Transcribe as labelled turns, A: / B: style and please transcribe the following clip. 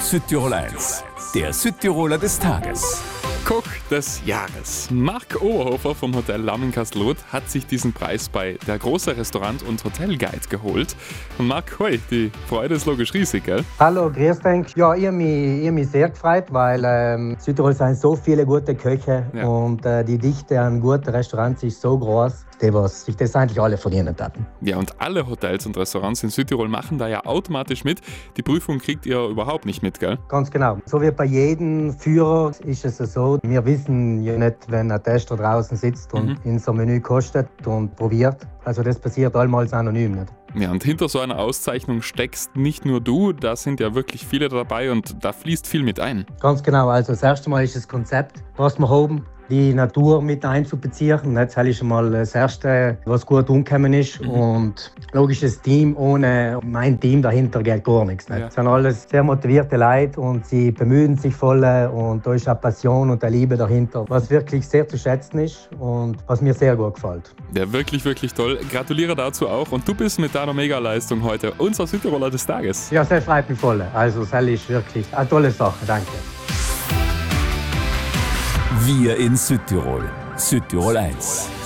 A: Südtirol 1, der Südtiroler des Tages.
B: Koch des Jahres. Marc Oberhofer vom Hotel Lamm in Kastelruth hat sich diesen Preis bei der große Restaurant- und Hotelguide geholt. Und Marc, hoi, die Freude ist logisch riesig, gell?
C: Hallo, grüß dich. Ja, ich habe mich sehr gefreut, weil Südtirol sind so viele gute Köche und die Dichte an guten Restaurants ist so groß, was sich das eigentlich alle verdienen hatten.
B: Ja, und alle Hotels und Restaurants in Südtirol machen da ja automatisch mit. Die Prüfung kriegt ihr überhaupt nicht mit, gell?
C: Ganz genau. So wie bei jedem Führer ist es so, wir wissen ja nicht, wenn ein Tester draußen sitzt und in so einem Menü kostet und probiert. Also das passiert allmals anonym nicht.
B: Ja, und hinter so einer Auszeichnung steckst nicht nur du, da sind ja wirklich viele dabei und da fließt viel mit ein.
C: Ganz genau. Also das erste Mal ist das Konzept, was wir haben, die Natur mit einzubeziehen. Jetzt habe ich schon mal das Erste, was gut umgekommen ist. Und logisch, das Team, ohne mein Team dahinter geht gar nichts. Nicht? Es sind alles sehr motivierte Leute und sie bemühen sich voll. Und da ist auch Passion und eine Liebe dahinter, was wirklich sehr zu schätzen ist und was mir sehr gut gefällt.
B: Ja, wirklich, wirklich toll. Gratuliere dazu auch. Und du bist mit deiner Megaleistung heute unser Südtiroler des Tages.
C: Ja, sehr freut mich voll. Also das ist wirklich eine tolle Sache. Danke.
A: Wir in Südtirol. Südtirol 1.